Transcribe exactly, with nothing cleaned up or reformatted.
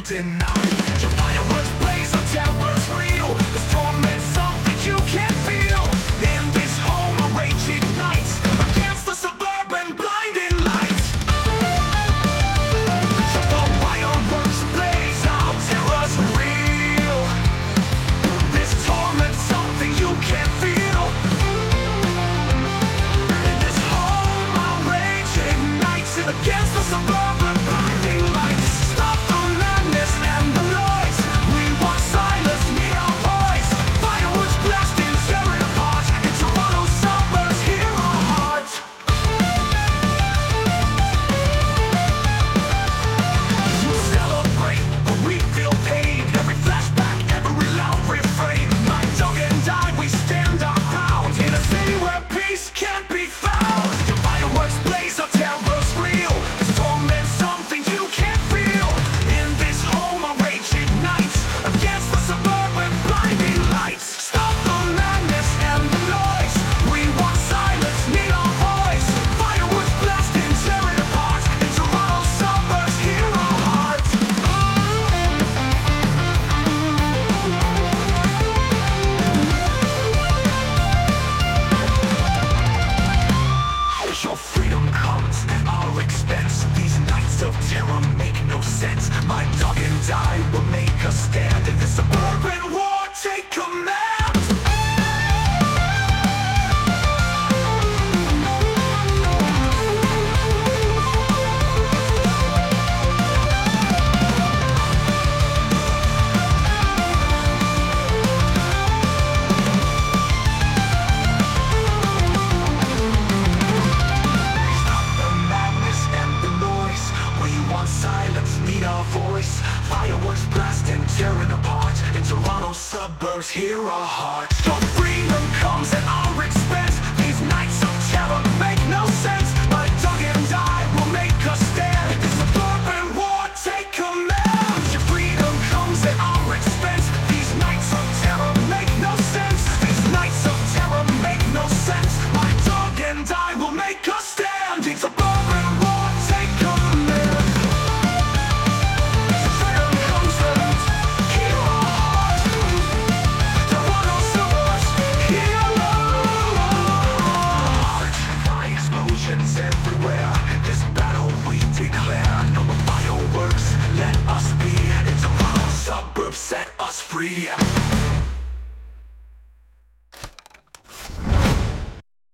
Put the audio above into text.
deny. Your fireworks blaze, our terror's real. This torment, something you can't feel. In this home, a rage ignites against the suburban blinding lights. The fireworks blaze, our terror's real. This torment, something you can't feel. In this home, our rage ignites against the suburban blinding lights. Stop the madness and the noise. We want silence, need our voice. Fireworks blasting, tearing apart. In Toronto suburbs, hear our heart. You celebrate, but we feel pain. Every flashback, every loud refrain. My dog and I, we stand our ground in a city where peace can't be found. Your fireworks blaze, our terror's real. This torment, something you can't feel. In this home, our rage ignites against the suburban blinding lights. Stop the madness and the noise. We want silence, need our voice. Fireworks blasting, tearing apart. In Toronto suburbs, hear our heart. As your freedom comes at our expense, these nights of terror make no sense. My dog and I will make a stand in this suburban war. Take command. Stop the madness and the noise. We want silence, need our voice. Fireworks blasting, tearing apart. In Toronto suburbs, hear our heart. Your freedom comes at our expense. These nights of terror make no sense. My dog and I will make a stand. In this suburban war, take command. Your freedom comes at our expense. These nights of terror make no sense. These nights of terror make no sense. My dog and I will make a stand. In suburban war, take command. Your freedom comes first. Hear our heart. Toronto suburbs, hear our heart. Fire explosions everywhere. This battle we declare. No more fireworks, let us be. In Toronto suburbs, set us free.